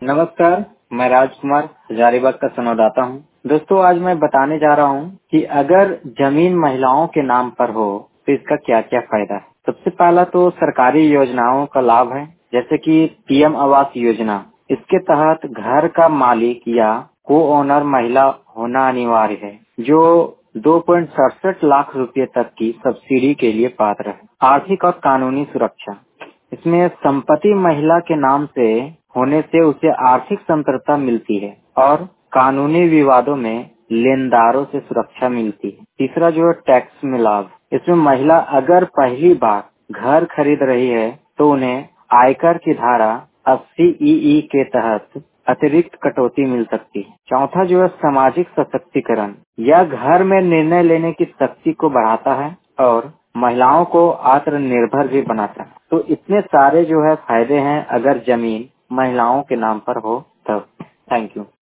नमस्कार, मैं राजकुमार हजारीबाग का संवाददाता हूँ। दोस्तों, आज मैं बताने जा रहा हूँ कि अगर जमीन महिलाओं के नाम पर हो तो इसका क्या क्या फायदा है। सबसे पहला तो सरकारी योजनाओं का लाभ है, जैसे कि पीएम आवास योजना। इसके तहत घर का मालिक या को ओनर महिला होना अनिवार्य है, जो 2.67 लाख रुपए तक की सब्सिडी के लिए पात्र है। आर्थिक और कानूनी सुरक्षा, इसमें संपत्ति महिला के नाम से होने से उसे आर्थिक स्वतंत्रता मिलती है और कानूनी विवादों में लेनदारों से सुरक्षा मिलती है। तीसरा जो है टैक्स में लाभ, इसमें महिला अगर पहली बार घर खरीद रही है तो उन्हें आयकर की धारा 80 ई के तहत अतिरिक्त कटौती मिल सकती है। चौथा जो है सामाजिक सशक्तिकरण, यह घर में निर्णय लेने की शक्ति को बढ़ाता है और महिलाओं को आत्मनिर्भर भी बनाता है। तो इतने सारे जो है फायदे हैं अगर जमीन महिलाओं के नाम पर हो तब। Thank you.